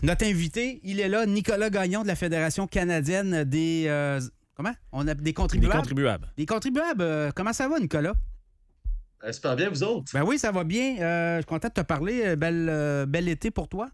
Notre invité, il est là, Nicolas Gagnon de la Fédération canadienne des... comment? On a des contribuables? Des contribuables. Des contribuables. Comment ça va, Nicolas? Super bien, vous autres? Ben oui, ça va bien. Je suis content de te parler. Bel été pour toi.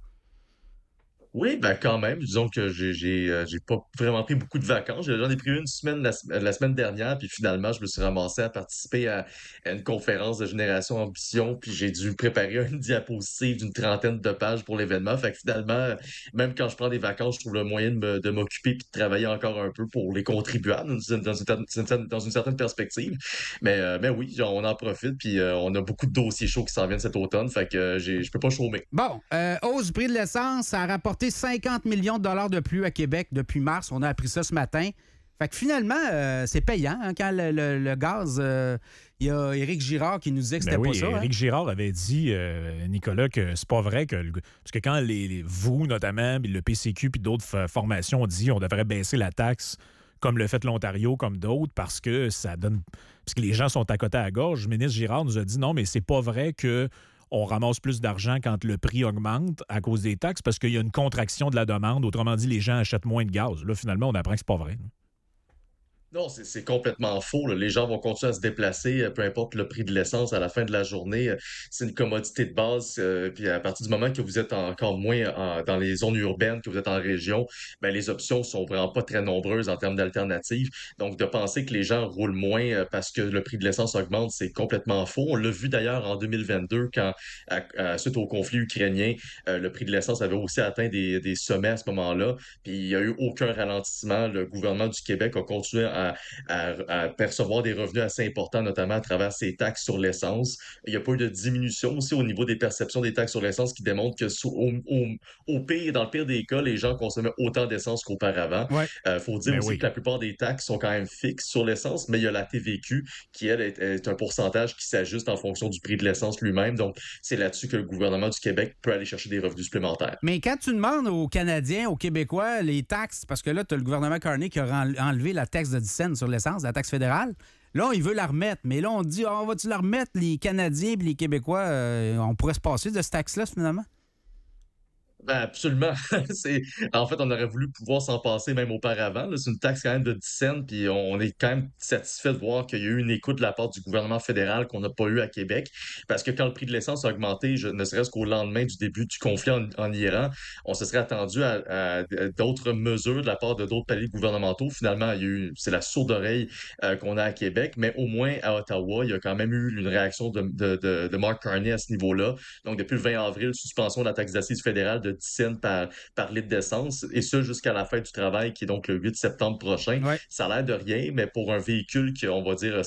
Oui, ben quand même. Disons que j'ai pas vraiment pris beaucoup de vacances. J'en ai pris une semaine la semaine dernière, puis finalement, je me suis ramassé à participer à une conférence de Génération Ambition, puis j'ai dû préparer une diapositive d'une trentaine de pages pour l'événement. Fait que finalement, même quand je prends des vacances, je trouve le moyen de m'occuper puis de travailler encore un peu pour les contribuables dans une certaine perspective. Mais oui, on en profite, puis on a beaucoup de dossiers chauds qui s'en viennent cet automne. Fait que je peux pas chômer. Bon, hausse du prix de l'essence, ça a rapporté 50 millions de dollars de plus à Québec depuis mars. On a appris ça ce matin. Fait que finalement, c'est payant hein, quand le gaz. Il y a Éric Girard qui nous disait que c'était pas ça. Éric Girard avait dit, Nicolas, que c'est pas vrai parce que quand vous, notamment, puis le PCQ puis d'autres formations ont dit on devrait baisser la taxe comme le fait l'Ontario, comme d'autres, parce que ça donne. Parce que les gens sont à côté à la gorge. Le ministre Girard nous a dit non, mais c'est pas vrai que on ramasse plus d'argent quand le prix augmente à cause des taxes parce qu'il y a une contraction de la demande. Autrement dit, les gens achètent moins de gaz. Là, finalement, on apprend que c'est pas vrai. Non, c'est complètement faux, là. Les gens vont continuer à se déplacer, peu importe le prix de l'essence à la fin de la journée. C'est une commodité de base. Puis à partir du moment que vous êtes encore moins dans les zones urbaines, que vous êtes en région, ben les options sont vraiment pas très nombreuses en termes d'alternatives. Donc de penser que les gens roulent moins parce que le prix de l'essence augmente, c'est complètement faux. On l'a vu d'ailleurs en 2022 quand, suite au conflit ukrainien, le prix de l'essence avait aussi atteint des sommets à ce moment-là. Puis il n'y a eu aucun ralentissement. Le gouvernement du Québec a continué à percevoir des revenus assez importants, notamment à travers ces taxes sur l'essence. Il n'y a pas eu de diminution aussi au niveau des perceptions des taxes sur l'essence qui démontrent que au pire, dans le pire des cas, les gens consommaient autant d'essence qu'auparavant. Ouais. Faut dire Ben aussi oui. que la plupart des taxes sont quand même fixes sur l'essence, mais il y a la TVQ qui, elle, est un pourcentage qui s'ajuste en fonction du prix de l'essence lui-même. Donc, c'est là-dessus que le gouvernement du Québec peut aller chercher des revenus supplémentaires. Mais quand tu demandes aux Canadiens, aux Québécois, les taxes, parce que là, tu as le gouvernement Carney qui a enlevé la taxe de 10 cents sur l'essence, la taxe fédérale. Là, il veut la remettre. Mais là, on dit, on va-tu la remettre, les Canadiens et les Québécois? On pourrait se passer de cette taxe-là, finalement? Ben absolument. En fait, on aurait voulu pouvoir s'en passer même auparavant, là. C'est une taxe quand même de 10 cents, puis on est quand même satisfait de voir qu'il y a eu une écoute de la part du gouvernement fédéral qu'on n'a pas eu à Québec. Parce que quand le prix de l'essence a augmenté, ne serait-ce qu'au lendemain du début du conflit en Iran, on se serait attendu à d'autres mesures de la part de d'autres paliers gouvernementaux. Finalement, c'est la sourde oreille qu'on a à Québec, mais au moins à Ottawa, il y a quand même eu une réaction de Mark Carney à ce niveau-là. Donc, depuis le 20 avril, suspension de la taxe d'assises fédérale de 10 cents par litre d'essence, et ce jusqu'à la fin du travail, qui est donc le 8 septembre prochain. Ouais. Ça a l'air de rien, mais pour un véhicule qui a, on va dire,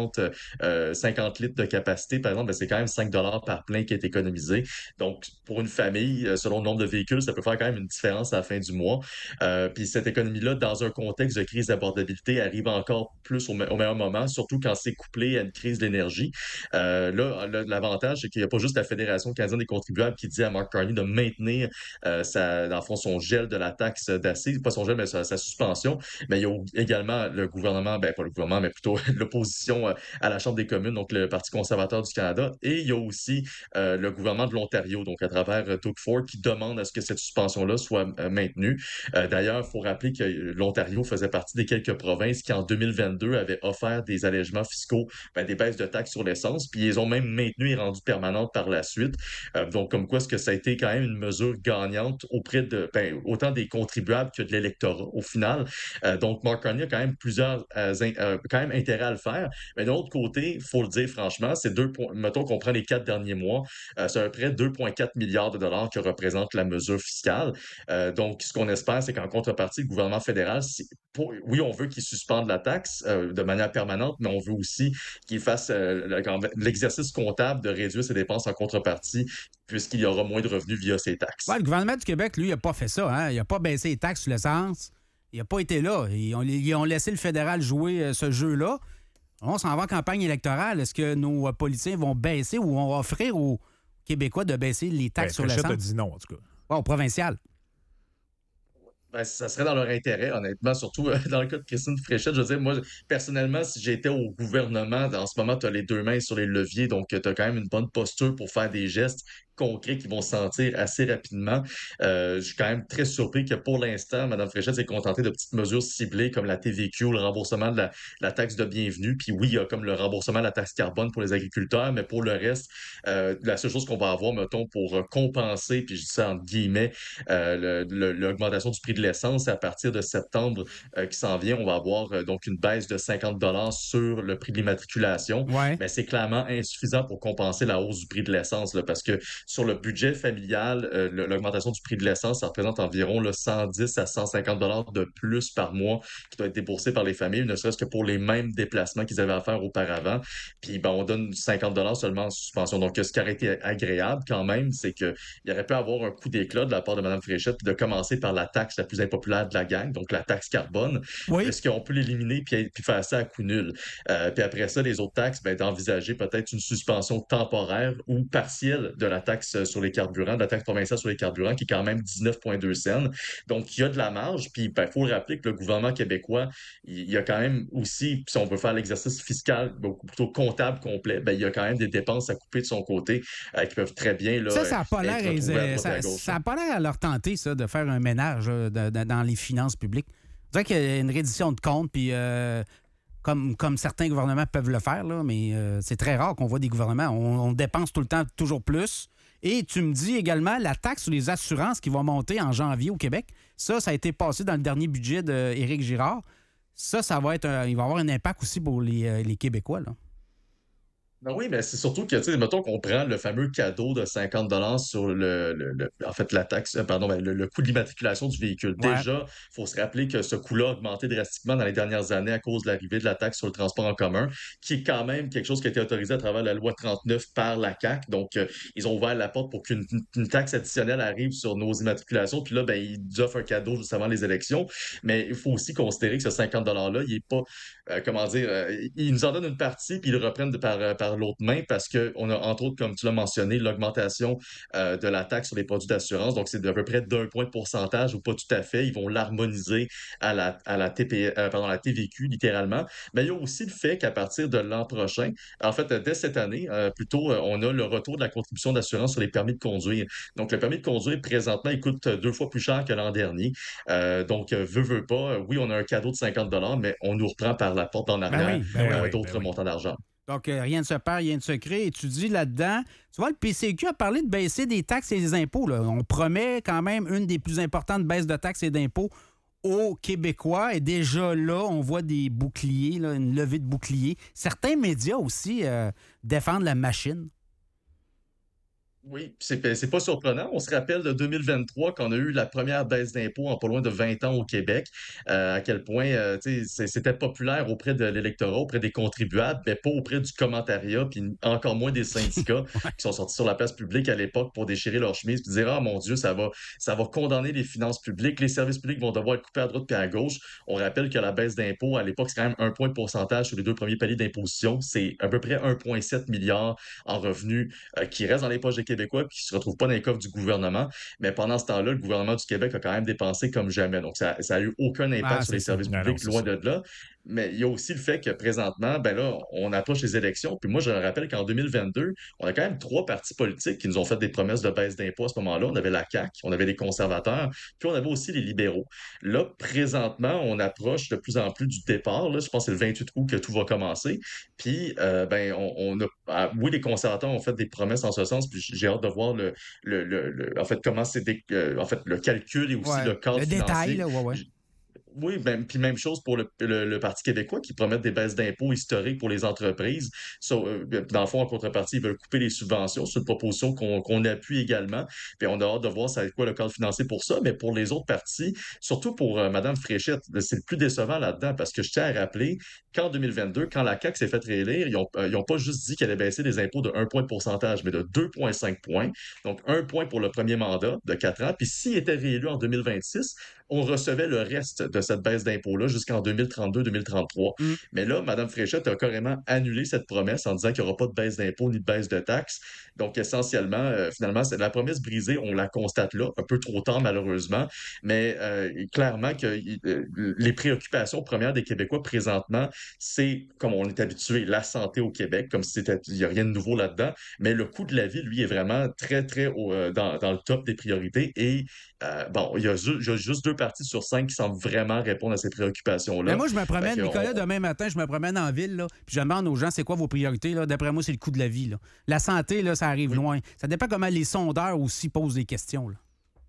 50 litres de capacité, par exemple, ben, c'est quand même 5 par plein qui est économisé. Donc, pour une famille, selon le nombre de véhicules, ça peut faire quand même une différence à la fin du mois. Puis cette économie-là, dans un contexte de crise d'abordabilité, arrive encore plus au meilleur moment, surtout quand c'est couplé à une crise de l'énergie. L'avantage, c'est qu'il n'y a pas juste la Fédération canadienne des contribuables qui dit à Mark Carney de maintenir dans le fond, son gel de la taxe d'assises, pas son gel, mais sa suspension. Mais il y a également le gouvernement, ben pas le gouvernement, mais plutôt l'opposition à la Chambre des communes, donc le Parti conservateur du Canada. Et il y a aussi le gouvernement de l'Ontario, donc à travers Doug Ford, qui demande à ce que cette suspension-là soit maintenue. D'ailleurs, il faut rappeler que l'Ontario faisait partie des quelques provinces qui, en 2022, avaient offert des allègements fiscaux, ben, des baisses de taxes sur l'essence, puis ils ont même maintenu et rendu permanentes par la suite. Donc, comme quoi, est-ce que ça a été quand même une mesure gagnante auprès de autant des contribuables que de l'électorat au final. Donc, Mark Carney a quand même quand même intérêt à le faire. Mais de l'autre côté, il faut le dire franchement, c'est mettons qu'on prend les 4 derniers mois, c'est à peu près 2,4 milliards de dollars que représente la mesure fiscale. Donc, ce qu'on espère, c'est qu'en contrepartie, le gouvernement fédéral, oui, on veut qu'il suspende la taxe de manière permanente, mais on veut aussi qu'il fasse l'exercice comptable de réduire ses dépenses en contrepartie, puisqu'il y aura moins de revenus via ces Ouais, taxes. le gouvernement du Québec, lui, il n'a pas fait ça. Hein? Il n'a pas baissé les taxes sur l'essence. Il n'a pas été là. Ils ont laissé le fédéral jouer ce jeu-là. On s'en va en campagne électorale. Est-ce que nos politiciens vont baisser ou vont offrir aux Québécois de baisser les taxes sur Fréchette l'essence? a dit non, en tout cas. Ouais, au provincial. Ben, ça serait dans leur intérêt, honnêtement, surtout dans le cas de Christine Fréchette. Je veux dire, moi, personnellement, si j'étais au gouvernement, en ce moment, tu as les deux mains sur les leviers, donc tu as quand même une bonne posture pour faire des gestes concrets qu'ils vont sentir assez rapidement. Je suis quand même très surpris que pour l'instant, Mme Fréchette s'est contentée de petites mesures ciblées comme la TVQ, le remboursement de la taxe de bienvenue. Puis oui, il y a comme le remboursement de la taxe carbone pour les agriculteurs, mais pour le reste, la seule chose qu'on va avoir, mettons, pour compenser, puis je dis ça entre guillemets, l'augmentation du prix de l'essence, c'est à partir de septembre qui s'en vient, on va avoir donc une baisse de 50 sur le prix de l'immatriculation. Ouais. Mais c'est clairement insuffisant pour compenser la hausse du prix de l'essence, là, parce que sur le budget familial, l'augmentation du prix de l'essence, ça représente environ là, 110 à 150 de plus par mois qui doit être déboursé par les familles, ne serait-ce que pour les mêmes déplacements qu'ils avaient à faire auparavant. Puis ben, on donne 50 seulement en suspension. Donc, ce qui aurait été agréable quand même, c'est qu'il aurait pu avoir un coup d'éclat de la part de Mme Fréchette, puis de commencer par la taxe la plus impopulaire de la gang, donc la taxe carbone. Oui. Est-ce qu'on peut l'éliminer puis faire ça à coup nul? Puis après ça, les autres taxes, ben, d'envisager peut-être une suspension temporaire ou partielle de la taxe sur les carburants, de la taxe provinciale sur les carburants, qui est quand même 19,2 cents. Donc, il y a de la marge. Puis, il faut le rappeler que le gouvernement québécois, il y a quand même aussi, si on veut faire l'exercice fiscal, beaucoup plutôt comptable complet, ben, il y a quand même des dépenses à couper de son côté qui peuvent très bien là, Ça n'a pas l'air être retrouvées à droite et ça, à gauche. ça a pas l'air à leur tenter, ça, de faire un ménage dans les finances publiques. Je dirais qu'il y a une reddition de comptes, puis comme certains gouvernements peuvent le faire, là, mais c'est très rare qu'on voit des gouvernements. On dépense tout le temps toujours plus. Et tu me dis également la taxe sur les assurances qui va monter en janvier au Québec. Ça a été passé dans le dernier budget d'Éric Girard. Ça va être il va avoir un impact aussi pour les Québécois, là. Ben oui, mais c'est surtout que, tu sais, mettons qu'on prend le fameux cadeau de 50 sur en fait, la taxe, pardon, ben, le coût de l'immatriculation du véhicule. Ouais. Déjà, il faut se rappeler que ce coût-là a augmenté drastiquement dans les dernières années à cause de l'arrivée de la taxe sur le transport en commun, qui est quand même quelque chose qui a été autorisé à travers la loi 39 par la CAQ. Donc, ils ont ouvert la porte pour qu'une taxe additionnelle arrive sur nos immatriculations. Puis là, ben, ils offrent un cadeau juste avant les élections. Mais il faut aussi considérer que ce 50 $-là, il est pas, comment dire, ils nous en donnent une partie, puis ils le reprennent par l'autre main parce qu'on a, entre autres, comme tu l'as mentionné, l'augmentation de la taxe sur les produits d'assurance. Donc, c'est d'à peu près d'un point de pourcentage ou pas tout à fait. Ils vont l'harmoniser à la TVQ, littéralement. Mais il y a aussi le fait qu'à partir de l'an prochain, en fait, dès cette année, plutôt, on a le retour de la contribution d'assurance sur les permis de conduire. Donc, le permis de conduire, présentement, il coûte 2 fois plus cher que l'an dernier. Donc, veut pas, oui, on a un cadeau de 50 mais on nous reprend par la porte en Ben arrière oui, ben oui, d'autres montants d'argent. Donc, rien ne se perd, rien ne se crée. Et tu dis là-dedans, tu vois, le PCQ a parlé de baisser des taxes et des impôts, là. On promet quand même une des plus importantes baisses de taxes et d'impôts aux Québécois. Et déjà là, on voit des boucliers, là, une levée de boucliers. Certains médias aussi défendent la machine. Oui, puis c'est pas surprenant. On se rappelle de 2023 quand on a eu la première baisse d'impôts en pas loin de 20 ans au Québec, à quel point tu sais, c'était populaire auprès de l'électorat, auprès des contribuables, mais pas auprès du commentariat, puis encore moins des syndicats qui sont sortis sur la place publique à l'époque pour déchirer leur chemise puis dire ah mon Dieu, ça va condamner les finances publiques, les services publics vont devoir être coupés à droite puis à gauche. On rappelle que la baisse d'impôts à l'époque c'est quand même un point de pourcentage sur les deux premiers paliers d'imposition, c'est à peu près 1,7 milliard en revenus qui restent dans les poches des Québécois et qui ne se retrouvent pas dans les coffres du gouvernement. Mais pendant ce temps-là, le gouvernement du Québec a quand même dépensé comme jamais. Donc, ça n'a eu aucun impact Ah, sur c'est les ça. services Non, non, publics, c'est loin ça. de là. Mais il y a aussi le fait que présentement, ben là, on approche les élections. Puis moi, je rappelle qu'en 2022, on a quand même trois partis politiques qui nous ont fait des promesses de baisse d'impôts à ce moment-là. On avait la CAQ, on avait les conservateurs, puis on avait aussi les libéraux. Là, présentement, on approche de plus en plus du départ. Là, je pense que c'est le 28 août que tout va commencer. Puis, ben, oui, les conservateurs ont fait des promesses en ce sens, puis j'ai hâte de voir en fait, comment en fait, le calcul et aussi Ouais. le cadre Le détail, financier. là, ouais, ouais. Oui, ben, puis même chose pour le Parti québécois qui promettent des baisses d'impôts historiques pour les entreprises. Dans le fond, en contrepartie, ils veulent couper les subventions. C'est une proposition qu'on appuie également. Puis on a hâte de voir ça va être quoi le cadre financier pour ça. Mais pour les autres partis, surtout pour Mme Fréchette, c'est le plus décevant là-dedans parce que je tiens à rappeler qu'en 2022, quand la CAQ s'est fait réélire, ils ont pas juste dit qu'elle allait baisser les impôts de 1 point de pourcentage, mais de 2,5 points. Donc, 1 point pour le premier mandat de 4 ans. Puis s'il était réélu en 2026, on recevait le reste de cette baisse d'impôt-là jusqu'en 2032-2033. Mais là, Mme Fréchette a carrément annulé cette promesse en disant qu'il n'y aura pas de baisse d'impôt ni de baisse de taxes. Donc, essentiellement, finalement, c'est la promesse brisée, on la constate là, un peu trop tard malheureusement, mais clairement que les préoccupations premières des Québécois présentement, c'est, comme on est habitué, la santé au Québec, comme si il n'y a rien de nouveau là-dedans, mais le coût de la vie, lui, est vraiment très, très dans le top des priorités. Et bon, il y a juste 2 partis sur 5 qui semblent vraiment répondre à ces préoccupations-là. Mais moi, je me promène, Nicolas, demain matin, je me promène en ville, là, puis je demande aux gens, c'est quoi vos priorités? Là? D'après moi, c'est le coût de la vie. Là. La santé, là, ça arrive loin. Ça dépend comment les sondeurs aussi posent des questions. Là.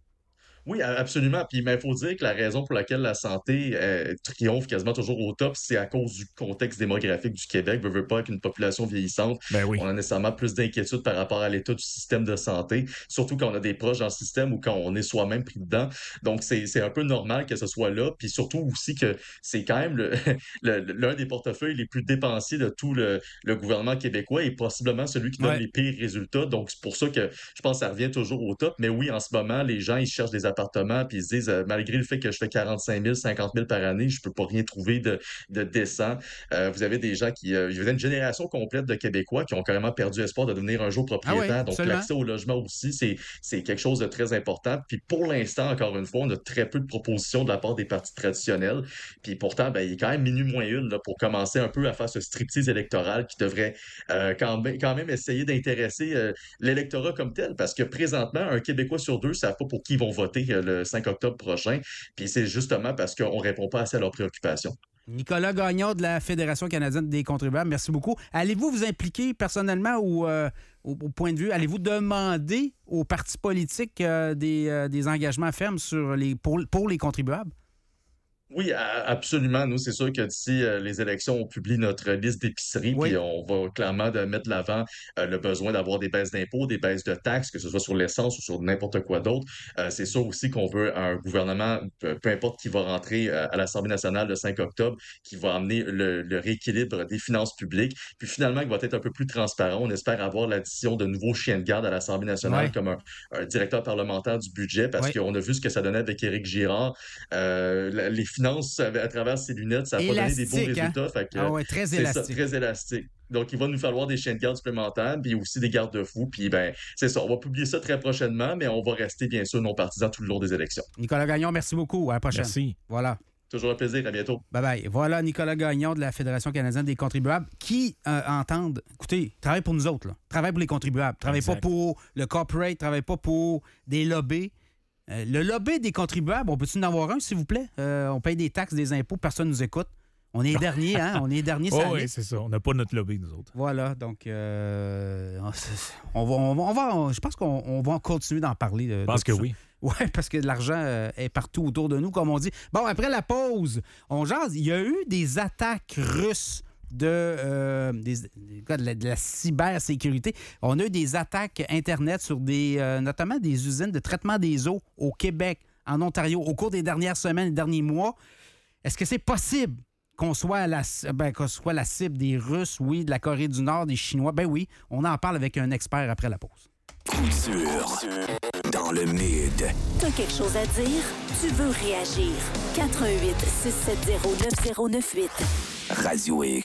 Oui, absolument. Puis, mais il faut dire que la raison pour laquelle la santé triomphe quasiment toujours au top, c'est à cause du contexte démographique du Québec. Veut pas, avec une population vieillissante, Ben oui. on a nécessairement plus d'inquiétude par rapport à l'état du système de santé, surtout quand on a des proches dans le système ou quand on est soi-même pris dedans. Donc, c'est un peu normal que ce soit là. Puis surtout aussi que c'est quand même l'un des portefeuilles les plus dépensiers de tout le gouvernement québécois et possiblement celui qui donne les pires résultats. Donc, c'est pour ça que je pense que ça revient toujours au top. Mais oui, en ce moment, les gens, ils cherchent des appartements, puis ils se disent, malgré le fait que je fais 45 000, 50 000 par année, je peux pas rien trouver de décent. Vous avez des gens il y a une génération complète de Québécois qui ont carrément perdu espoir de devenir un jour propriétaire. Donc, l'accès au logement aussi, c'est quelque chose de très important. Puis pour l'instant, encore une fois, on a très peu de propositions de la part des partis traditionnels. Puis pourtant, ben, il est quand même minuit moins une là, pour commencer un peu à faire ce striptease électoral qui devrait quand même essayer d'intéresser l'électorat comme tel. Parce que présentement, un Québécois sur 2 ne savent pas pour qui ils vont voter le 5 octobre prochain. Puis c'est justement parce qu'on ne répond pas assez à leurs préoccupations. Nicolas Gagnon de la Fédération canadienne des contribuables, merci beaucoup. Allez-vous vous impliquer personnellement ou au point de vue, allez-vous demander aux partis politiques des engagements fermes pour les contribuables? Oui, absolument. Nous, c'est sûr que d'ici les élections, on publie notre liste d'épicerie, puis on va clairement mettre de l'avant le besoin d'avoir des baisses d'impôts, des baisses de taxes, que ce soit sur l'essence ou sur n'importe quoi d'autre. C'est sûr aussi qu'on veut un gouvernement, peu importe qui va rentrer à l'Assemblée nationale le 5 octobre, qui va amener le rééquilibre des finances publiques, puis finalement, qui va être un peu plus transparent. On espère avoir l'addition de nouveaux chiens de garde à l'Assemblée nationale, comme un directeur parlementaire du budget, parce qu'on a vu ce que ça donnait avec Éric Girard. Les finances à travers ses lunettes, ça n'a pas donné des bons résultats. Fait que, très élastique. Ça, très élastique. Donc, il va nous falloir des chiens de garde supplémentaires, puis aussi des garde-fous. Puis, ben, c'est ça. On va publier ça très prochainement, mais on va rester, bien sûr, non partisans tout le long des élections. Nicolas Gagnon, merci beaucoup. À la prochaine. Merci. Voilà. Toujours un plaisir. À bientôt. Bye-bye. Voilà Nicolas Gagnon de la Fédération canadienne des contribuables qui entendent... Écoutez, travaille pour nous autres. Là. Travaille pour les contribuables. Travaille pas pour le corporate. Travaille pas pour des lobbies. Le lobby des contribuables, on peut-tu en avoir un, s'il vous plaît? On paye des taxes, des impôts, personne ne nous écoute. On est dernier, hein? On est dernier. Oui, c'est ça. On n'a pas notre lobby, nous autres. Voilà, donc je pense qu'on va continuer d'en parler. Je pense que oui. Oui, parce que l'argent est partout autour de nous, comme on dit. Bon, après la pause, on jase. Il y a eu des attaques russes de la cybersécurité. On a eu des attaques Internet sur notamment des usines de traitement des eaux au Québec, en Ontario, au cours des dernières semaines, des derniers mois. Est-ce que c'est possible qu'on soit la cible des Russes, oui, de la Corée du Nord, des Chinois? Ben oui, on en parle avec un expert après la pause. Coup sûr dans le mid. T'as quelque chose à dire? Tu veux réagir? 88 670 9098. Radio X.